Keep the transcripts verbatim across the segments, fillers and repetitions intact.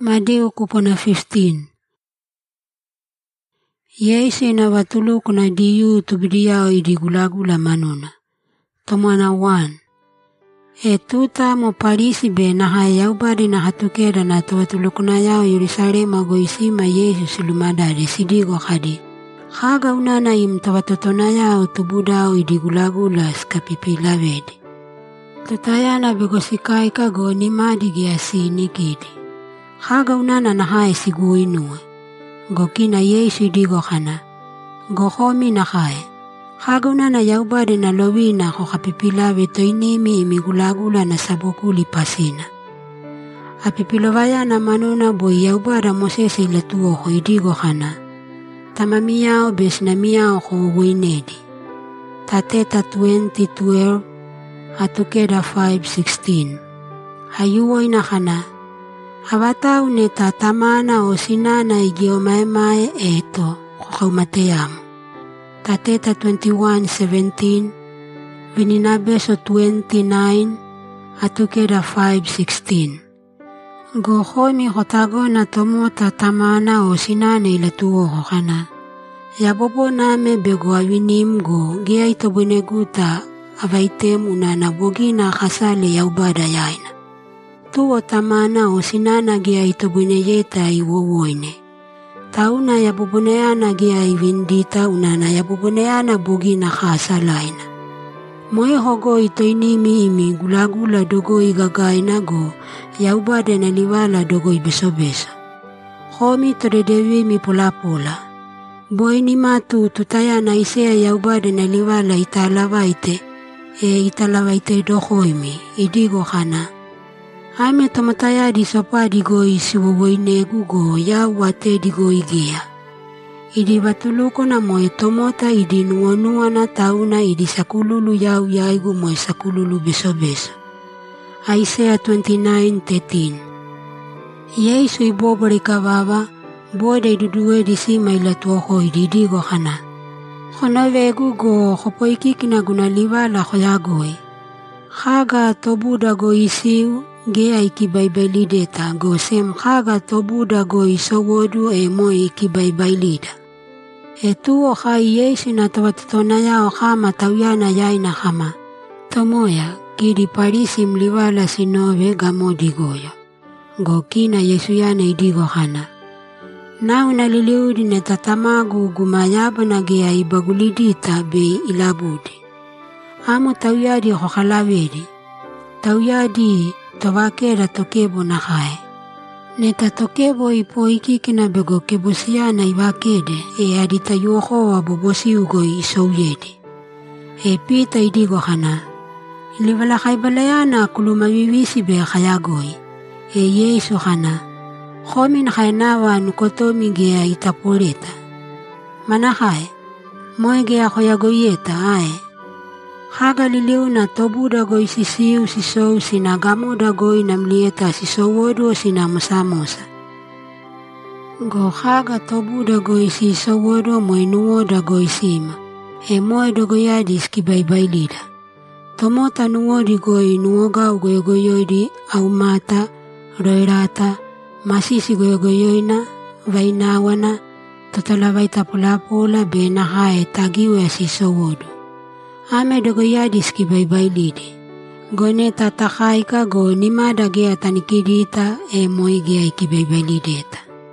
Madeo kupona fifteen. Yesu na watulu kuna diyu tubidiao idigulagula manuna. Tomana one. E tuta mo parisi be na haya ubari na hatukera na tuwatulu kuna yao Yerusalema goisima Yesu silumada residigo hadi. Haga unana im tawatotona yao tubudao idigulagula skapipila vedi. Tutayana begosikai kago ni madigi asini kidi. Haga unana na hai sigu inue. Gokina Yesu digo hana. Gohomi na hai. Haga unana yaubari na lowina ho kapipila veto inimi imigulagula na sabokuli pasina. Apipilovaya na manuna boy yaubara Mosese ilatuo ho idigo hana. Tamamiyao besna miyao ho winedi. Tateta twenty twelve. Atukeda five sixteen. Hayuo inahana. Hawata uneta tamana o sinana igio mae mae eto kukumateyamu. Tateta twenty-one seventeen. Vininabeso twenty-nine. Atukeda five sixteen. Gohomi hotago na tomota tamana o sinana ilatuo hokana. Yabobo name bego awinim go gia itobuneguta avaitem unana bogina khasale yaubada yaina. Tuo tamana o sinana gia itobuneyeta iwowoine. Tauna yabubuneana gia ivindita unana yabubuneana bogina khasalaina. Moe hogo itoinimi imi gulagula dogo igagaina go yaubada na liwala dogo ibeso-beso. Homi toredewi mi pola pola. Boy ni matu tutayana isea yaubada na liwala italavaite. E italavaite dohoimi, idigo hana. Ame tomataya di sopa digo isiwowoine gugo ya wate digo igea. Idi batuluko na moe tomota idi nuanua na tauna idi sakululu yau yaigu moe sakululu beso-beso. Isaiah twenty-nine thirteen. Yesu ibobori kavava, bode idudue disima ilatuoho idi digo hana. Honove gugo hopoiki kinaguna liwala hoyagoi. Haga tobuda go isiu gea ikibaibailideta go sem haga tobuda go isowodu e moi ikibaibailida. E tuo hai Yesu na tawatitona yao hama tawiana yaina hama. Tomoya kiri parisi mliwala sinove gamodi goyo. Go kina Yesu yana idigo hana. Na unaliliudi na tatamagu gumayaba na gea ibagulidita be ilabudi. Amo tawyadi hokalawedi. Tawyadi tawakera tokebo na hae. Neta tokebo ipoiki kina bego kebosiana iwakede e adita yoho wa bobosi ugo isowyedi. E pita idigo hana. Iliwala haibalayana kulumawivisi be hayagoi. E Yesu hana. Homi na hainawa nukotomi gea itapoleta. Mana hae, moe gea hoyagoyeta hae. Haga liliu na tobuda goi sisiu sisou sinagamuda goi namlieta sisowodu sinamusamosa. Go haga tobuda goi sisowodu moe nuoda goi sima. E moe dogoyadis kibaibailida. Tomota nuodi goi nuoga ugoyogoyoidi au mata, roirata, masisi goyogoyoina, vainawana, totalavaita pola-pola be na hae tagiwe asisowodu. Ame dogoyadis kibaibailidi. Gone tatahaika go nimada gea tanikidita e moi gea ikibaibailideta.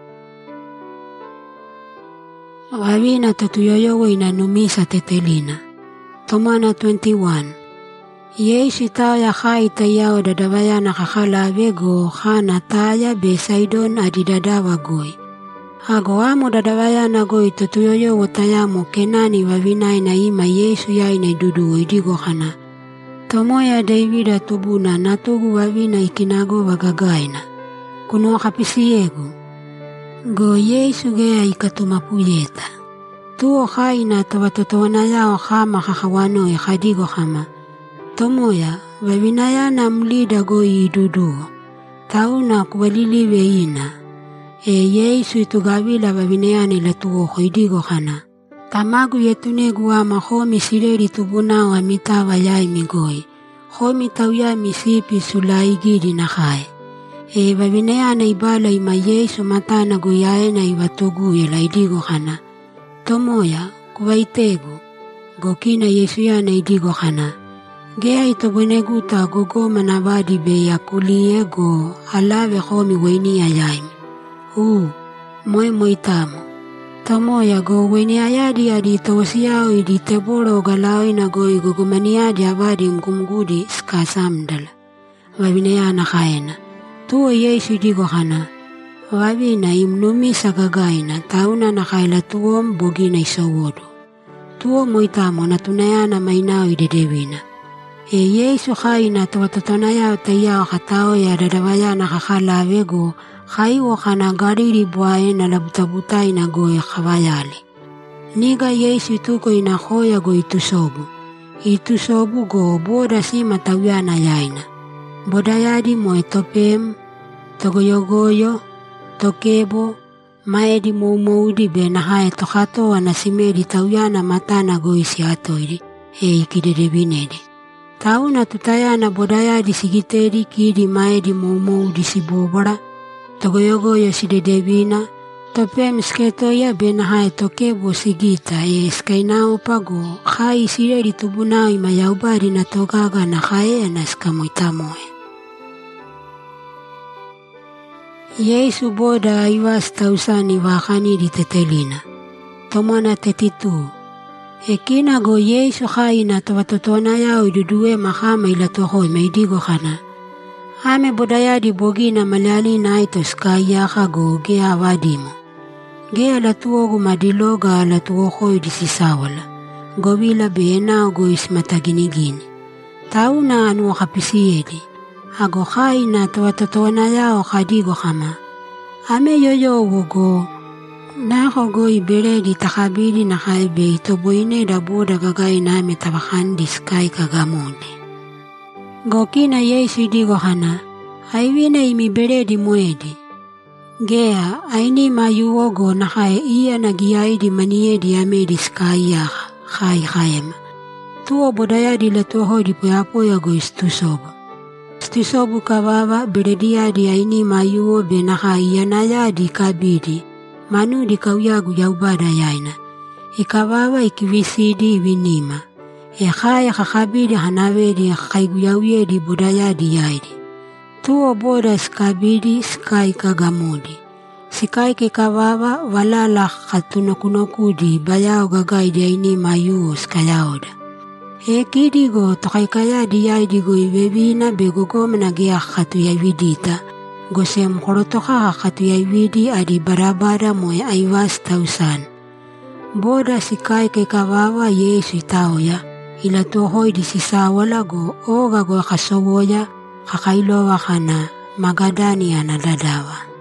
Wawina tatuyoyogo inanumisa tetelina. Tomana twenty-one. Yesu taya hai tayao dadawaya nakakala vego hana taya be saidon adidadawa goi. Hago amo dadawaya na goi tutuyoyo watayamo kenani wawinai na ima Yesu ya ina dudu idigo hana. Tomoya Davida tubuna natugu wawina ikinago wagagaina. Kuno kapisiego. Go Yesu gea ikatumapuyeta. Tuo hai na tawatotowana yao hama kakawano e hadigo hama. Tomoya, wawinaya na mlida goi iduduo. Tauna kuwaliliwe ina. E Yesu itugawila wawinayani latuo hoidigo hana. Tamagu yetunegu ama homi sireri tubuna wa mitawa yai migoi. Homi tawya misipi sulaigidi na hai. E vavinea na ibala ima Yesu matana go yae na ivatugu ela idigo kana. Tomoya kuvaitegu. Go kina Yesu ya na idigo kana. Gea ito buneguta go go manavadi be ya kulie go alave homi weni ayaimi. U, moe moitamo. Tomoya go weni ayadi adi tawasiyao idi teboro galao ina go igogomaniadi avadi mgumgudi skasamdala. Vavinea na kaena. Tuo Yesu idigo kana. Vavina imnumisa gagaina tauna na kaila tuo mbogina isowodo. Tuo moitamo na tunayana mainao idedewina. E Yesu kaina tawatotonaya tayao katao ya dadawaya na kakalawego kaiwo kana gariri buae na labutabutai na goe kawayali. Niga Yesu tuko inahoya go itusobu. Itusobu go boda si matawiyana yaina. Bodayadi mo etopem, togoyogoyo, tokebo, maedi moumoudi be na hae tokato anasimedi tawiyana matana go isi atoiri, e ikidedebinedi. Tauna tutayana bodayadi sigiteri kidi maedi moumoudi sibobora, togoyogoyo sidedebina, topem sketoya be na hae tokebo sigita e skainao pago, kai siredi tubunao ima yaubari na togaga na hae na skamoitamoe. Yesu boda iwas tausani wakani di tetelina. Tomana tetitu. Ekina go Yesu kaina tawatotona yao idudue mahama ila tohoi meidigo kana. Ame bodaya di bogina malyali na ito skaya ka go gea wadimo. Gea latuogu madiloga latuohoi di sisawala. Govila beena go ismataginigini. Tauna anu wakapisiyedi. Ago kaina tawatotona yao kadigo kama. Ame yoyo wogo. Nako go iberedi takabili na kaibe itoboine da boda gagai na ame tabakandi sky kagamundi. Go kina Yesu idigo kana. Aiwine imiberedi mwedi. Gea aini mayuogo na kai iya na giaidi maniedi amedi sky ya kai kaema. Tuo bodayadi latuho di poyapoya go istusobo. Stisobu kababa beredia di aini mayuo benaha iyanaya di kabidi. Manu di kauyagu yaubada yaina. Ikababa ikivisidi vinima. E kaya kakabidi hanawe di kaiguyauye di budaya di yaidi. Tuo boda skabidi skai kagamudi. Sikai ke kababa walala katunakunoku di bayao gagai di aini mayuo skayaoda. E kidigo tokaikaya diya digo ibebina begogo managia katu ya vidita. Gosem korotoka katu ya vidi adi barabara moe aiwas tausan. Boda sikai ke kawawa Yesu itaoya. Ila tohoi di sisawala go oga go kasowoya kakailowa kana magadani anadadawa.